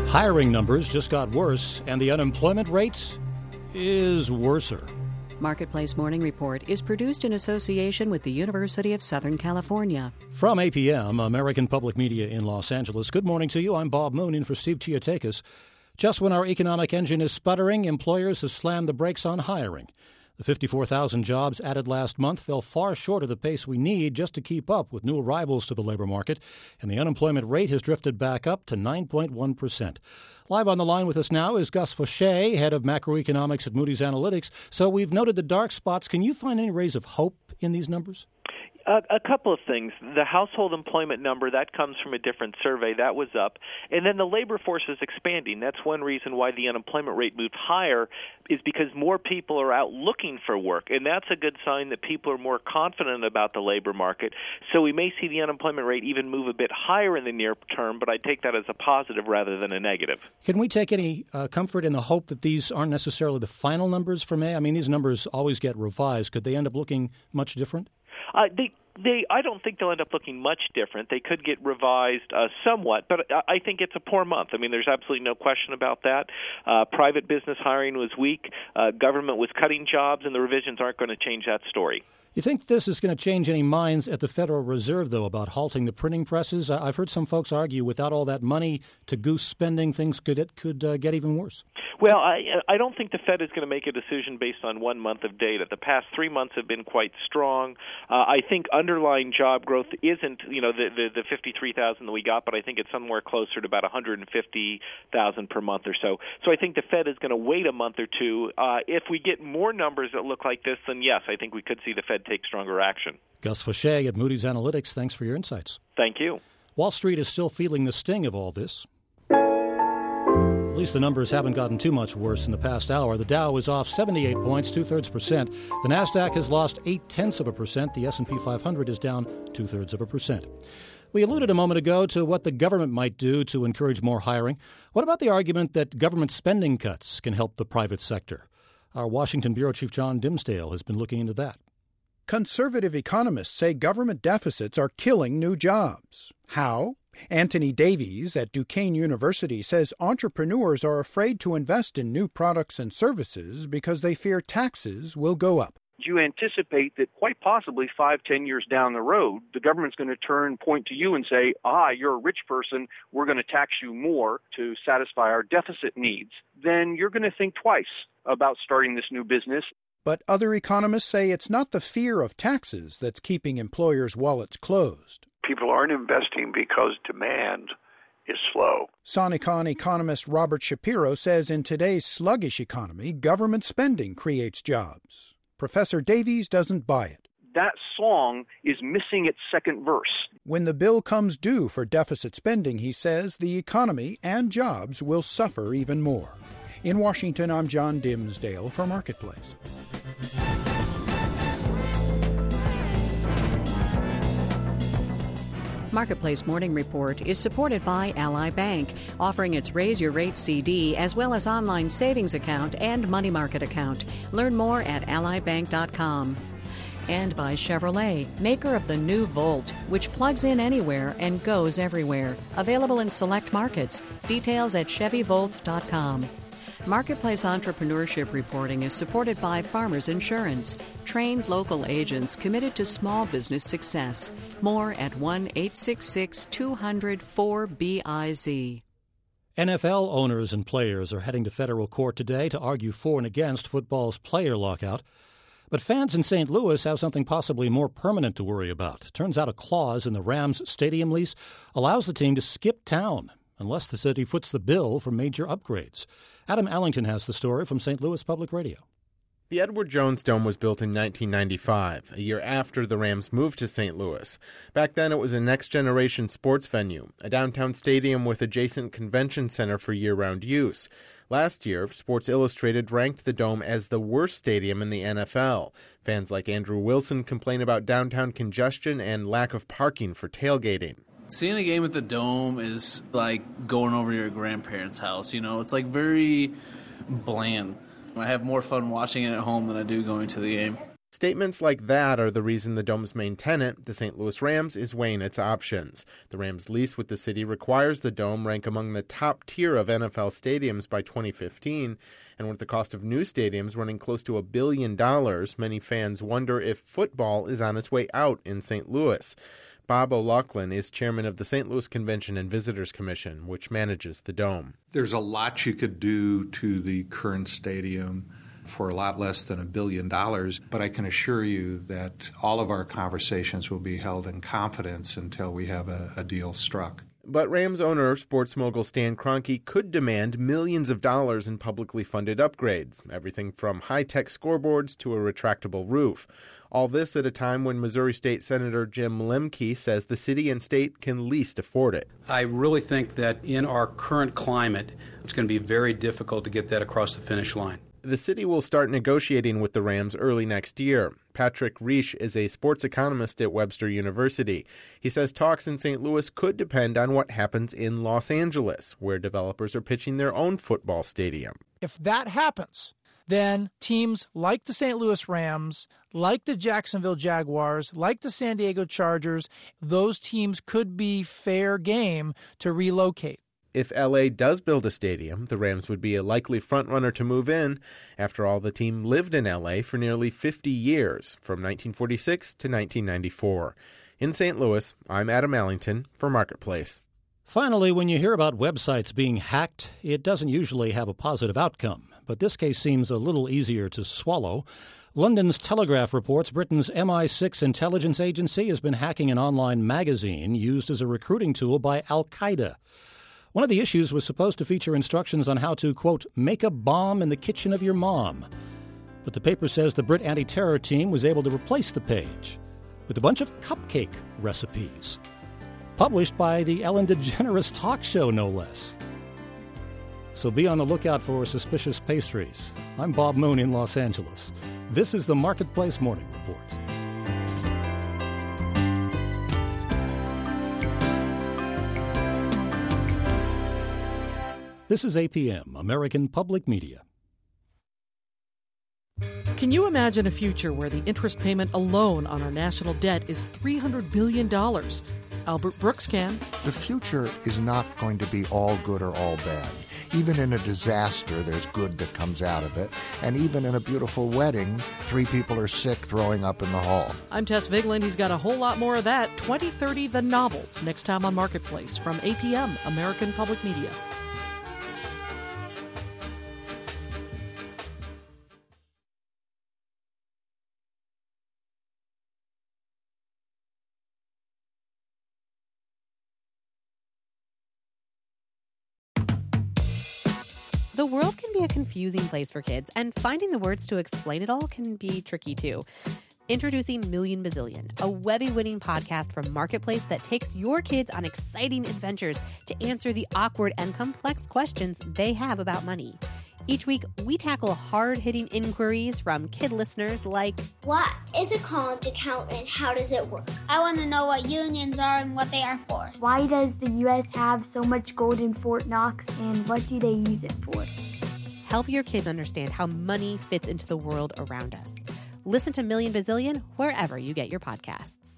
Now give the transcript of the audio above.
Hiring numbers just got worse, and the unemployment rate is worser. Marketplace Morning Report is produced in association with the University of Southern California. From APM, American Public Media in Los Angeles, good morning to you. I'm Bob Moon in for Steve Chiatakis. Just when our economic engine is sputtering, employers have slammed the brakes on hiring. The 54,000 jobs added last month fell far short of the pace we need just to keep up with new arrivals to the labor market, and the unemployment rate has drifted back up to 9.1%. Live on the line with us now is Gus Faucher, head of macroeconomics at Moody's Analytics. So we've noted the dark spots. Can you find any rays of hope in these numbers? A couple of things. The household employment number, that comes from a different survey. That was up. And then the labor force is expanding. That's one reason why the unemployment rate moved higher, is because more people are out looking for work. And that's a good sign that people are more confident about the labor market. So we may see the unemployment rate even move a bit higher in the near term, but I take that as a positive rather than a negative. Can we take any comfort in the hope that these aren't necessarily the final numbers for May? I mean, these numbers always get revised. Could they end up looking much different? I don't think they'll end up looking much different. They could get revised somewhat, but I think it's a poor month. I mean, there's absolutely no question about that. Private business hiring was weak. Government was cutting jobs, and the revisions aren't going to change that story. You think this is going to change any minds at the Federal Reserve, though, about halting the printing presses? I've heard some folks argue without all that money to goose spending, things could get even worse. Well, I don't think the Fed is going to make a decision based on 1 month of data. The past 3 months have been quite strong. I think underlying job growth isn't, the 53,000 that we got, but I think it's somewhere closer to about 150,000 per month or so. So I think the Fed is going to wait a month or two. If we get more numbers that look like this, then yes, I think we could see the Fed take stronger action. Gus Faucher at Moody's Analytics, thanks for your insights. Thank you. Wall Street is still feeling the sting of all this. At least the numbers haven't gotten too much worse in the past hour. The Dow is off 78 points, 2/3%. The Nasdaq has lost 0.8%. The S&P 500 is down 0.2%. We alluded a moment ago to what the government might do to encourage more hiring. What about the argument that government spending cuts can help the private sector? Our Washington Bureau Chief John Dimsdale has been looking into that. Conservative economists say government deficits are killing new jobs. How? Anthony Davies at Duquesne University says entrepreneurs are afraid to invest in new products and services because they fear taxes will go up. You anticipate that quite possibly 5-10 years down the road, the government's going to point to you and say, you're a rich person, we're going to tax you more to satisfy our deficit needs. Then you're going to think twice about starting this new business. But other economists say it's not the fear of taxes that's keeping employers' wallets closed. People aren't investing because demand is slow. Sonicon economist Robert Shapiro says in today's sluggish economy, government spending creates jobs. Professor Davies doesn't buy it. That song is missing its second verse. When the bill comes due for deficit spending, he says, the economy and jobs will suffer even more. In Washington, I'm John Dimsdale for Marketplace. Marketplace Morning Report is supported by Ally Bank, offering its Raise Your Rate CD as well as online savings account and money market account. Learn more at allybank.com. And by Chevrolet, maker of the new Volt, which plugs in anywhere and goes everywhere. Available in select markets. Details at chevyvolt.com. Marketplace Entrepreneurship Reporting is supported by Farmers Insurance, trained local agents committed to small business success. More at 1-866-200-4BIZ. NFL owners and players are heading to federal court today to argue for and against football's player lockout. But fans in St. Louis have something possibly more permanent to worry about. Turns out a clause in the Rams stadium lease allows the team to skip town unless the city foots the bill for major upgrades. Adam Allington has the story from St. Louis Public Radio. The Edward Jones Dome was built in 1995, a year after the Rams moved to St. Louis. Back then, it was a next-generation sports venue, a downtown stadium with adjacent convention center for year-round use. Last year, Sports Illustrated ranked the Dome as the worst stadium in the NFL. Fans like Andrew Wilson complain about downtown congestion and lack of parking for tailgating. Seeing a game at the Dome is like going over to your grandparents' house, It's like very bland. I have more fun watching it at home than I do going to the game. Statements like that are the reason the Dome's main tenant, the St. Louis Rams, is weighing its options. The Rams' lease with the city requires the Dome rank among the top tier of NFL stadiums by 2015, and with the cost of new stadiums running close to $1 billion, many fans wonder if football is on its way out in St. Louis. Bob O'Loughlin is chairman of the St. Louis Convention and Visitors Commission, which manages the Dome. There's a lot you could do to the current stadium for a lot less than $1 billion, but I can assure you that all of our conversations will be held in confidence until we have a deal struck. But Rams owner, sports mogul Stan Kroenke, could demand millions of dollars in publicly funded upgrades, everything from high-tech scoreboards to a retractable roof. All this at a time when Missouri State Senator Jim Lemke says the city and state can least afford it. I really think that in our current climate, it's going to be very difficult to get that across the finish line. The city will start negotiating with the Rams early next year. Patrick Riesch is a sports economist at Webster University. He says talks in St. Louis could depend on what happens in Los Angeles, where developers are pitching their own football stadium. If that happens, then teams like the St. Louis Rams, like the Jacksonville Jaguars, like the San Diego Chargers, those teams could be fair game to relocate. If L.A. does build a stadium, the Rams would be a likely frontrunner to move in. After all, the team lived in L.A. for nearly 50 years, from 1946 to 1994. In St. Louis, I'm Adam Allington for Marketplace. Finally, when you hear about websites being hacked, it doesn't usually have a positive outcome. But this case seems a little easier to swallow. London's Telegraph reports Britain's MI6 intelligence agency has been hacking an online magazine used as a recruiting tool by al-Qaeda. One of the issues was supposed to feature instructions on how to, quote, make a bomb in the kitchen of your mom. But the paper says the Brit anti-terror team was able to replace the page with a bunch of cupcake recipes, published by the Ellen DeGeneres talk show, no less. So be on the lookout for suspicious pastries. I'm Bob Moon in Los Angeles. This is the Marketplace Morning Report. This is APM, American Public Media. Can you imagine a future where the interest payment alone on our national debt is $300 billion? Albert Brooks can. The future is not going to be all good or all bad. Even in a disaster, there's good that comes out of it. And even in a beautiful wedding, 3 people are sick throwing up in the hall. I'm Tess Vigland. He's got a whole lot more of that. 2030, the novel, next time on Marketplace from APM, American Public Media. The world can be a confusing place for kids, and finding the words to explain it all can be tricky too. Introducing Million Bazillion, a Webby-winning podcast from Marketplace that takes your kids on exciting adventures to answer the awkward and complex questions they have about money. Each week, we tackle hard-hitting inquiries from kid listeners like, what is a current account and how does it work? I want to know what unions are and what they are for. Why does the U.S. have so much gold in Fort Knox and what do they use it for? Help your kids understand how money fits into the world around us. Listen to Million Bazillion wherever you get your podcasts.